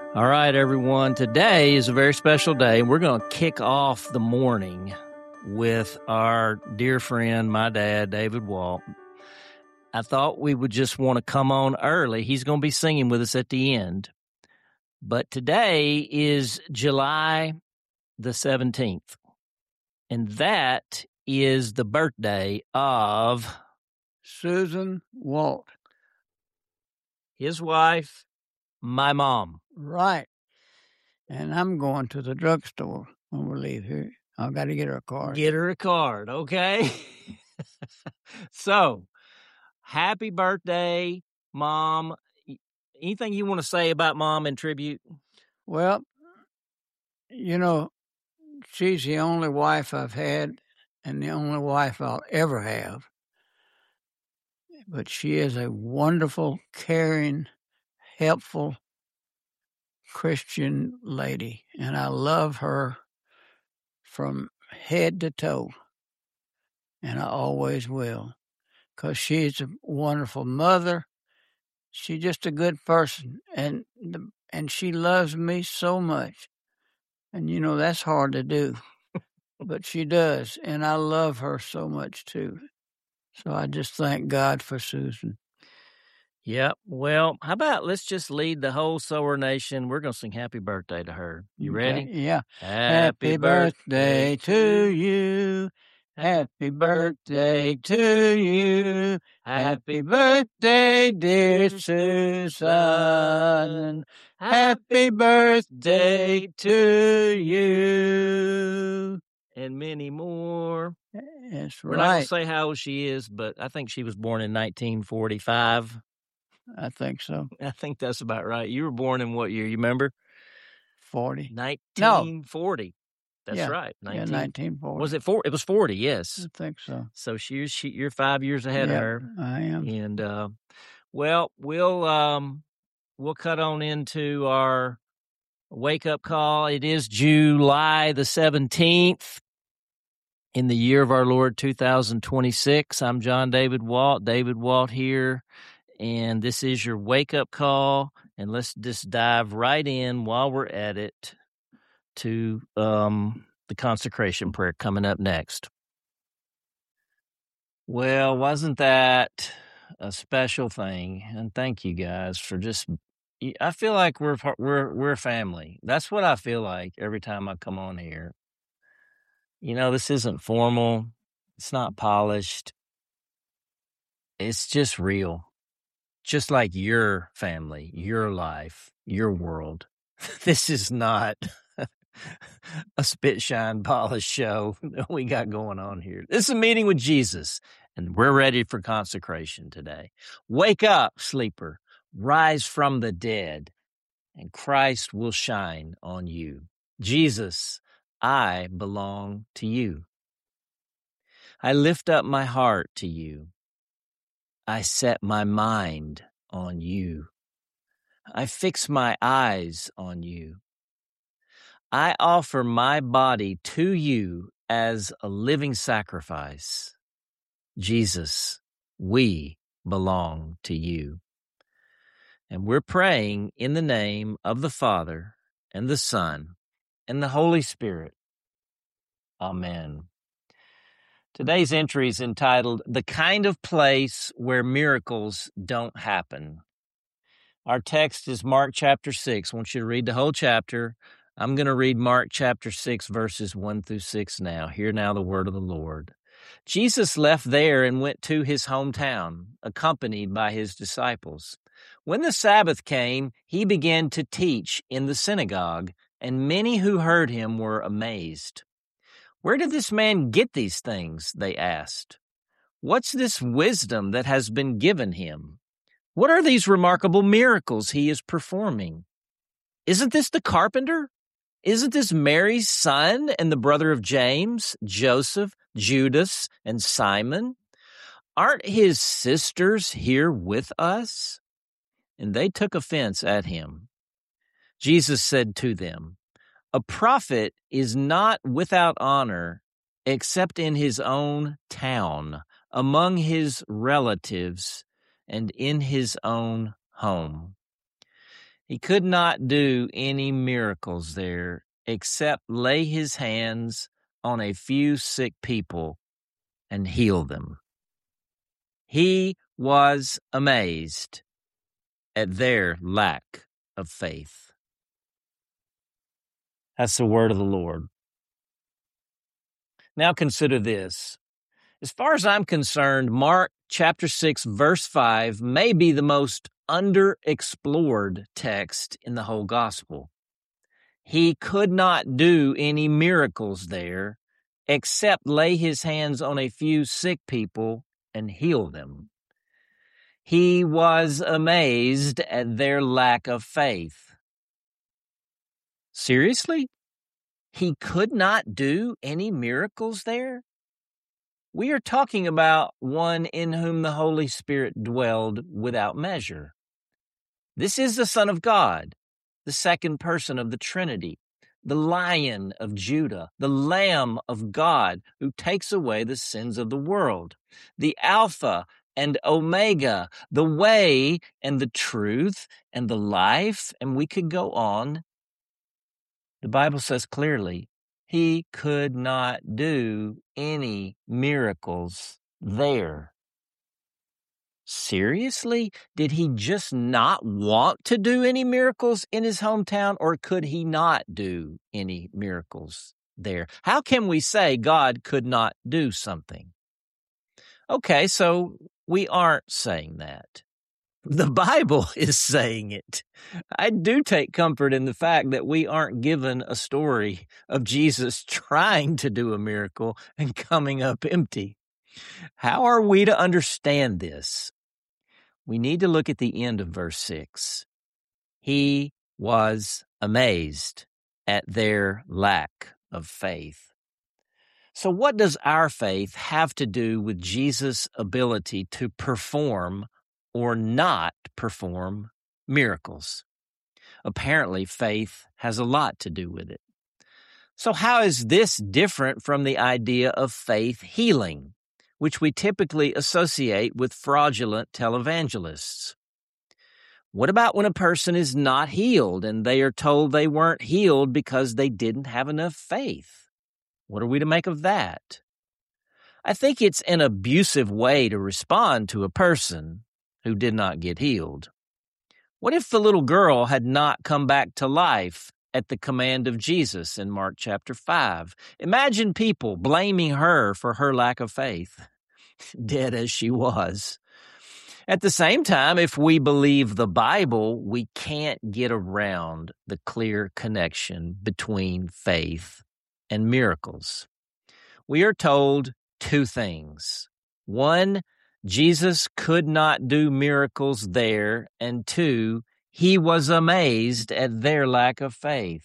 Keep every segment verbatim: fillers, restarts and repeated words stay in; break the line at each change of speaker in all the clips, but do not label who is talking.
All right, everyone. Today is a very special day. We're going to kick off the morning with our dear friend, my dad, David Walt. I thought we would just want to come on early. He's going to be singing with us at the end. But today is July the seventeenth, and that is the birthday of
Susan Walt.
His wife, my mom.
Right. And I'm going to the drugstore when we leave here. I've got to get her a card.
Get her a card, okay? So, happy birthday, Mom. Anything you want to say about Mom in tribute?
Well, you know, she's the only wife I've had and the only wife I'll ever have. But she is a wonderful, caring, helpful Christian lady, and I love her from head to toe, and I always will, because she's a wonderful mother. She's just a good person, and the, and she loves me so much, and you know that's hard to do, but she does, and I love her so much too. So I just thank God for Susan.
Yep. Well, how about let's just lead the whole Sower Nation. We're going to sing happy birthday to her. You ready?
Okay, yeah.
Happy,
Happy birthday to you. Happy birthday to you. Happy birthday, dear Susan. Happy birthday to you.
And many more.
That's
We're not going
right.
to say how old she is, but I think she was born in nineteen forty-five.
I think so.
I think that's about right. You were born in what year? You remember?
forty.
nineteen forty. That's
Yeah.
right.
Yeah, nineteen forty.
Was it four? It was forty, yes.
I think so.
So she, she, you're five years ahead
Yep,
of her.
I am.
And, uh, well, we'll, um, we'll cut on into our wake-up call. It is July the seventeenth. In the year of our Lord, two thousand twenty-six, I'm John David Walt, David Walt here, and this is your wake-up call, and let's just dive right in while we're at it to um, the consecration prayer coming up next. Well, wasn't that a special thing? And thank you guys for just, I feel like we're we're we're family. That's what I feel like every time I come on here. You know, this isn't formal. It's not polished. It's just real. Just like your family, your life, your world. This is not a spit, shine, polish show that we got going on here. This is a meeting with Jesus, and we're ready for consecration today. Wake up, sleeper. Rise from the dead, and Christ will shine on you. Jesus, I belong to you. I lift up my heart to you. I set my mind on you. I fix my eyes on you. I offer my body to you as a living sacrifice. Jesus, we belong to you. And we're praying in the name of the Father and the Son and the Holy Spirit. Amen. Today's entry is entitled, The Kind of Place Where Miracles Don't Happen. Our text is Mark chapter six. I want you to read the whole chapter. I'm going to read Mark chapter six, verses one through six now. Hear now the word of the Lord. Jesus left there and went to his hometown, accompanied by his disciples. When the Sabbath came, he began to teach in the synagogue, and many who heard him were amazed. Where did this man get these things? They asked. What's this wisdom that has been given him? What are these remarkable miracles he is performing? Isn't this the carpenter? Isn't this Mary's son and the brother of James, Joseph, Judas, and Simon? Aren't his sisters here with us? And they took offense at him. Jesus said to them, A prophet is not without honor except in his own town, among his relatives, and in his own home. He could not do any miracles there except lay his hands on a few sick people and heal them. He was amazed at their lack of faith. That's the word of the Lord. Now consider this. As far as I'm concerned, Mark chapter six, verse five may be the most underexplored text in the whole gospel. He could not do any miracles there except lay his hands on a few sick people and heal them. He was amazed at their lack of faith. Seriously? He could not do any miracles there? We are talking about one in whom the Holy Spirit dwelled without measure. This is the Son of God, the second person of the Trinity, the Lion of Judah, the Lamb of God who takes away the sins of the world, the Alpha and Omega, the way and the truth and the life, and we could go on. The Bible says clearly, he could not do any miracles there. Seriously? Did he just not want to do any miracles in his hometown, or could he not do any miracles there? How can we say God could not do something? Okay, so we aren't saying that. The Bible is saying it. I do take comfort in the fact that we aren't given a story of Jesus trying to do a miracle and coming up empty. How are we to understand this? We need to look at the end of verse six. He was amazed at their lack of faith. So what does our faith have to do with Jesus' ability to perform or not perform miracles? Apparently, faith has a lot to do with it. So how is this different from the idea of faith healing, which we typically associate with fraudulent televangelists? What about when a person is not healed and they are told they weren't healed because they didn't have enough faith? What are we to make of that? I think it's an abusive way to respond to a person who did not get healed. What if the little girl had not come back to life at the command of Jesus in Mark chapter five? Imagine people blaming her for her lack of faith, dead as she was. At the same time, if we believe the Bible, we can't get around the clear connection between faith and miracles. We are told two things. One, Jesus could not do miracles there, and two, he was amazed at their lack of faith.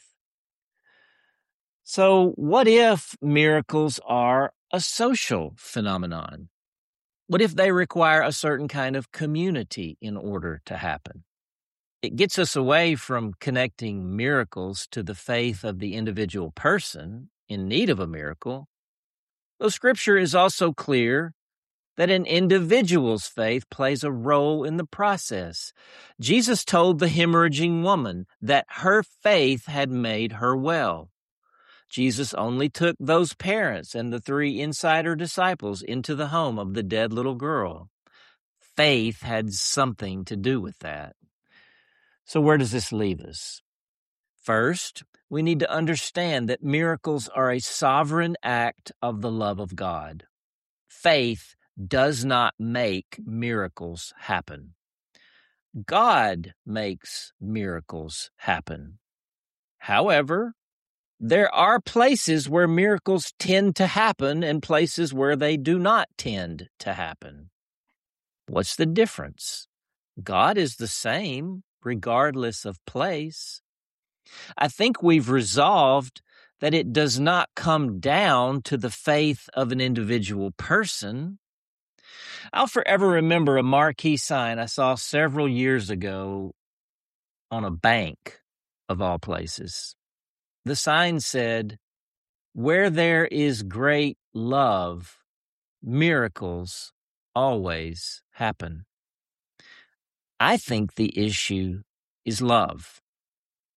So what if miracles are a social phenomenon? What if they require a certain kind of community in order to happen? It gets us away from connecting miracles to the faith of the individual person in need of a miracle. Though Scripture is also clear that an individual's faith plays a role in the process. Jesus told the hemorrhaging woman that her faith had made her well. Jesus only took those parents and the three insider disciples into the home of the dead little girl. Faith had something to do with that. So where does this leave us? First, we need to understand that miracles are a sovereign act of the love of God. Faith does not make miracles happen. God makes miracles happen. However, there are places where miracles tend to happen and places where they do not tend to happen. What's the difference? God is the same regardless of place. I think we've resolved that it does not come down to the faith of an individual person. I'll forever remember a marquee sign I saw several years ago on a bank, of all places. The sign said, "Where there is great love, miracles always happen." I think the issue is love.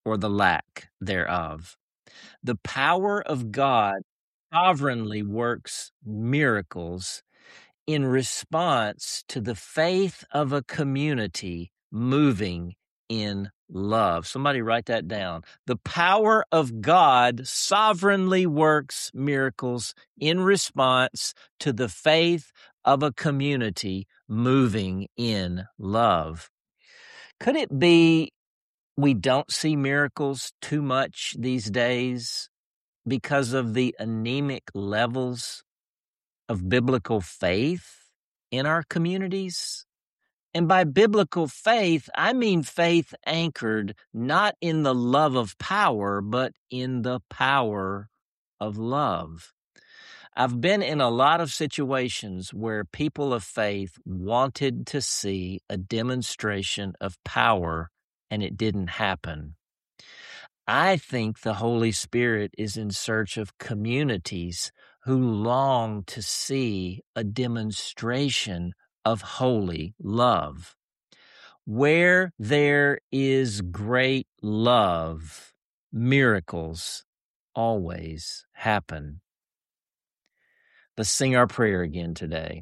or the lack thereof. The power of God sovereignly works miracles in response to the faith of a community moving in love. Somebody write that down. The power of God sovereignly works miracles in response to the faith of a community moving in love. Could it be we don't see miracles too much these days because of the anemic levels of biblical faith in our communities? And by biblical faith, I mean faith anchored not in the love of power, but in the power of love. I've been in a lot of situations where people of faith wanted to see a demonstration of power, and it didn't happen. I think the Holy Spirit is in search of communities who long to see a demonstration of holy love. Where there is great love, miracles always happen. Let's sing our prayer again today.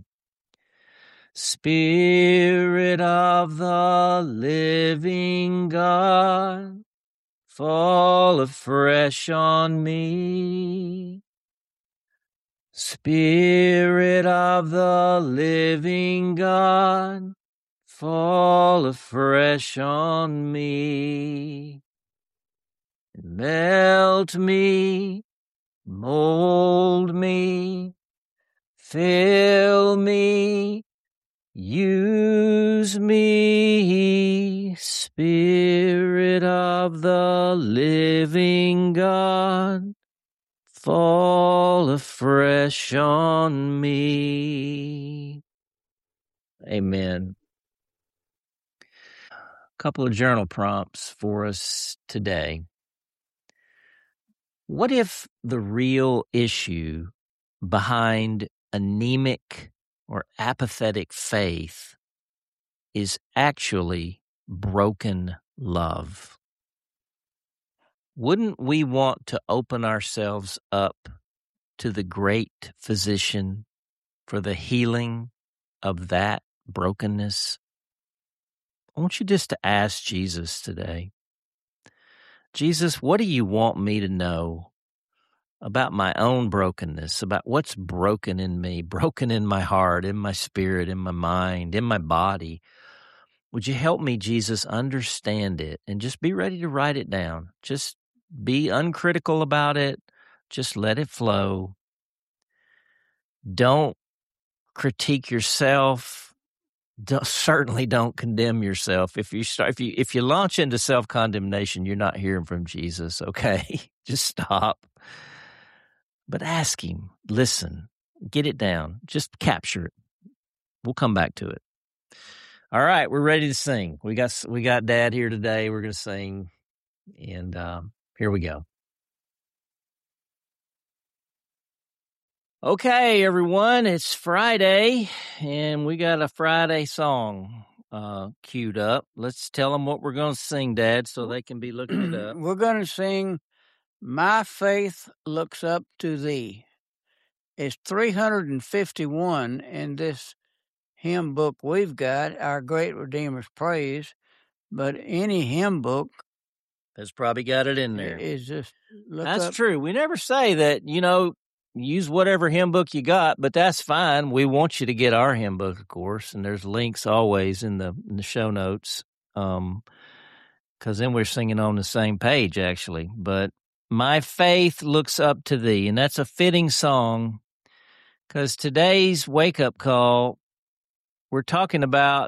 Spirit of the living God, fall afresh on me. Spirit of the living God, fall afresh on me. Melt me, mold me, fill me, use me, Spirit of the living God, fall afresh on me. Amen. A couple of journal prompts for us today. What if the real issue behind anemic or apathetic faith is actually broken love? Wouldn't we want to open ourselves up to the great physician for the healing of that brokenness? I want you just to ask Jesus today, Jesus, what do you want me to know about my own brokenness, about what's broken in me, broken in my heart, in my spirit, in my mind, in my body? Would you help me, Jesus, understand it and just be ready to write it down? Just be uncritical about it. Just let it flow. Don't critique yourself. Don't, certainly don't condemn yourself. If you start, if you if you launch into self-condemnation, you're not hearing from Jesus, okay? Just stop. But ask him, listen, get it down, just capture it. We'll come back to it. All right, we're ready to sing. We got we got Dad here today. We're going to sing, and um, here we go. Okay, everyone, it's Friday, and we got a Friday song uh, queued up. Let's tell them what we're going to sing, Dad, so they can be looking it up.
We're going to sing My Faith Looks Up to Thee. It's three hundred fifty-one in this hymn book we've got, Our Great Redeemer's Praise, but any hymn book
has probably got it in there.
Is just look
That's
up.
true. We never say that, you know, use whatever hymn book you got, but that's fine. We want you to get our hymn book, of course, and there's links always in the in the show notes, um, because then we're singing on the same page, actually. But My Faith Looks Up to Thee, and that's a fitting song because today's wake-up call, we're talking about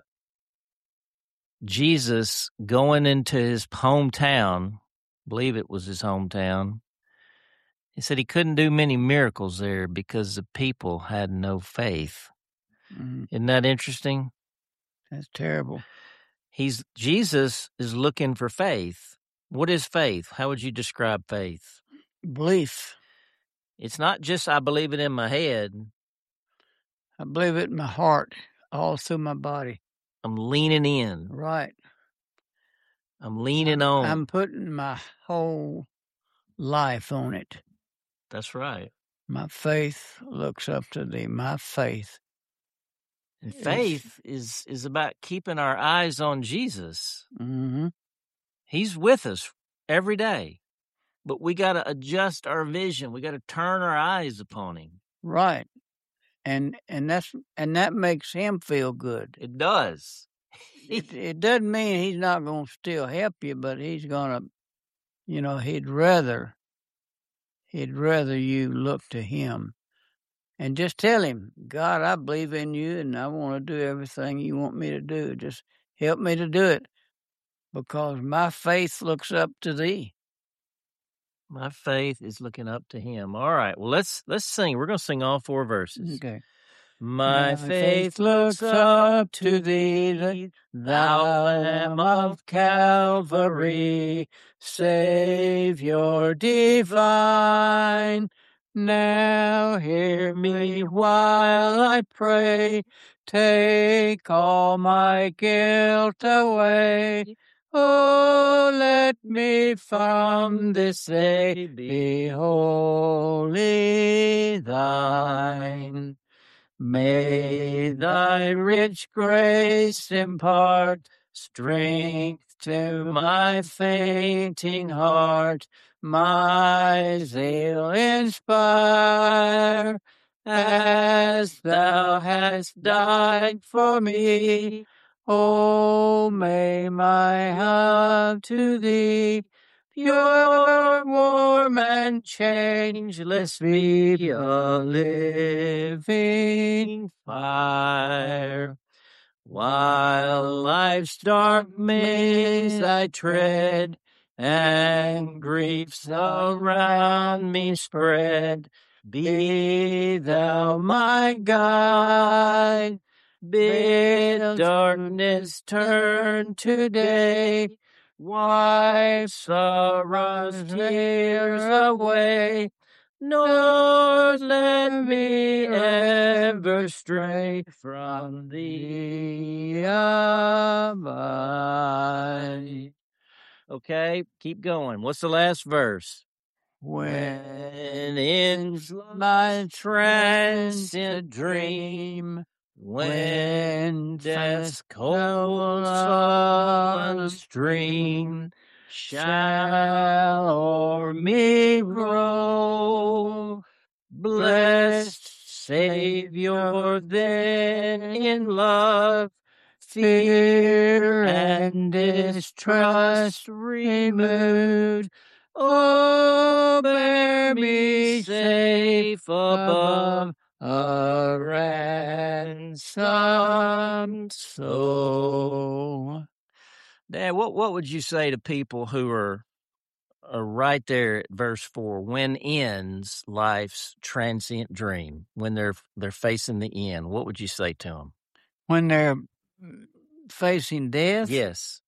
Jesus going into his hometown. I believe it was his hometown. He said he couldn't do many miracles there because the people had no faith. Mm-hmm. Isn't that interesting?
That's terrible.
He's Jesus is looking for faith. What is faith? How would you describe faith?
Belief.
It's not just I believe it in my head.
I believe it in my heart, all through my body.
I'm leaning in.
Right.
I'm leaning
I'm,
on.
I'm putting my whole life on it.
That's right.
My faith looks up to thee. My faith.
And
It's-
faith is is about keeping our eyes on Jesus.
Mm-hmm.
He's with us every day, but we got to adjust our vision. We got to turn our eyes upon him.
Right. And and that's and that makes him feel good.
It does.
It, it doesn't mean he's not going to still help you, but he's going to, you know, he'd rather, he'd rather you look to him and just tell him, God, I believe in you and I want to do everything you want me to do. Just help me to do it because my faith looks up to thee.
My faith is looking up to him. All right. Well, let's let's sing. We're going to sing all four verses.
Okay.
My faith looks up to thee, thou Lamb of Calvary, Savior divine. Now hear me while I pray, take all my guilt away. Oh, let me from this day be wholly thine. May thy rich grace impart strength to my fainting heart, my zeal inspire, as thou hast died for me. Oh, may my heart to thee pure, warm, and changeless be a living fire. While life's dark maze I tread, and griefs around me spread, be thou my guide. Bid darkness turn to day, wipe sorrow's tears away, nor let me ever stray from thee abide. Okay, keep going. What's the last verse? When in my transient dream, when death's cold sullen stream shall o'er me roll, blessed Savior, then in love, fear and distrust removed, oh, bear me safe above a ransomed soul. Dad, what, what would you say to people who are, are right there at verse four? When ends life's transient dream? When they're they're facing the end, what would you say to them?
When they're facing death?
Yes.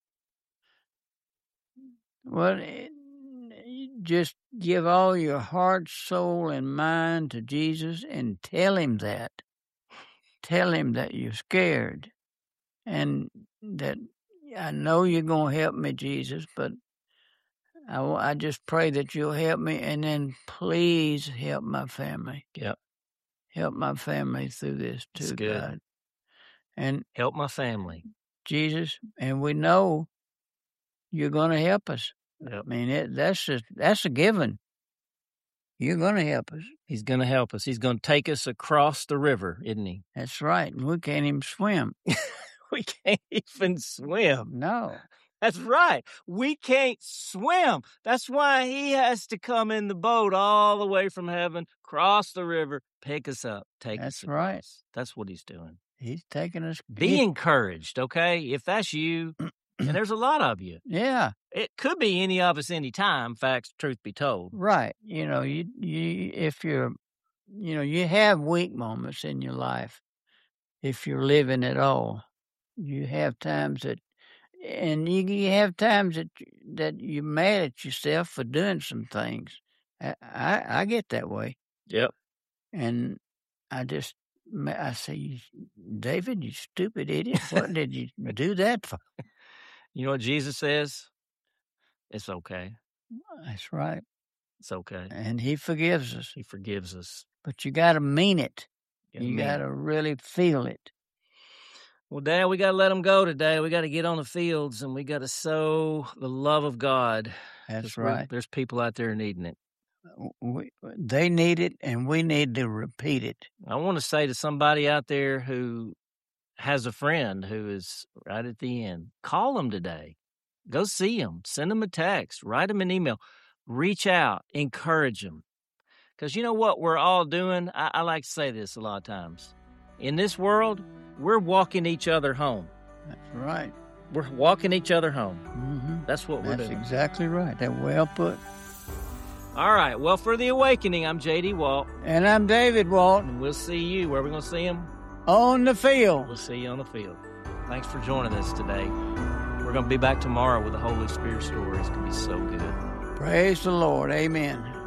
Well, it, just give all your heart, soul, and mind to Jesus and tell him that. Tell him that you're scared and that I know you're going to help me, Jesus, but I, I just pray that you'll help me, and then please help my family.
Yep.
Help my family through this too,
That's good.
God. And
help my family,
Jesus, and we know you're going to help us.
Yep.
I mean, it, that's a, that's a given. You're going to help us.
He's going to help us. He's going to take us across the river, isn't he?
That's right. And we can't even swim.
We can't even swim.
No.
That's right. We can't swim. That's why he has to come in the boat all the way from heaven, cross the river, pick us up, take
That's
us.
That's right.
That's what he's doing.
He's taking us.
Be
he,
encouraged, okay? If that's you, and there's a lot of you.
Yeah.
It could be any of us anytime, facts, truth be told.
Right. You know, you, you, if you're, you know, you have weak moments in your life. If you're living at all, you have times that, and you, you have times that, that you're mad at yourself for doing some things. I, I, I get that way.
Yep.
And I just, I say, David, you stupid idiot. What did you do that for?
You know what Jesus says? It's okay.
That's right.
It's okay.
And he forgives us.
He forgives us.
But you got to mean it.
You,
you got to really feel it.
Well, Dad, we got to let them go today. We got to get on the fields, and we got to sow the love of God.
That's right.
There's people out there needing it.
We, they need it, and we need to repeat it.
I want to say to somebody out there who has a friend who is right at the end, call them today. Go see them. Send them a text. Write them an email. Reach out. Encourage them. Because you know what we're all doing? I, I like to say this a lot of times. In this world, we're walking each other home.
That's right.
We're walking each other home.
Mm-hmm.
That's what we're
That's
doing.
That's exactly right. That's well put.
All right. Well, for The Awakening, I'm J D Walt.
And I'm David Walt.
And we'll see you. Where are we going to see him?
On the field.
We'll see you on the field. Thanks for joining us today. We're going to be back tomorrow with the Holy Spirit story. It's going to be so good.
Praise the Lord. Amen.